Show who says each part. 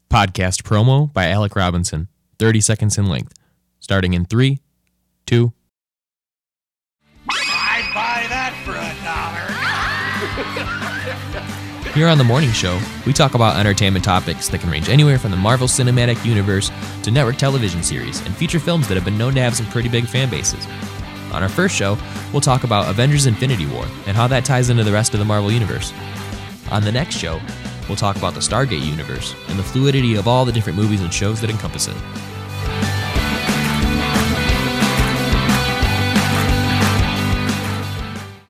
Speaker 1: Podcast promo by Alec Robinson, 30 seconds in length, starting in 3, 2.
Speaker 2: I'd buy that for $1.
Speaker 1: Here on The Morning Show, we talk about entertainment topics that can range anywhere from the Marvel Cinematic Universe to network television series and feature films that have been known to have some pretty big fan bases. On our first show, we'll talk about Avengers Infinity War and how that ties into the rest of the Marvel Universe. On the next show, we'll talk about the Stargate universe and the fluidity of all the different movies and shows that encompass it.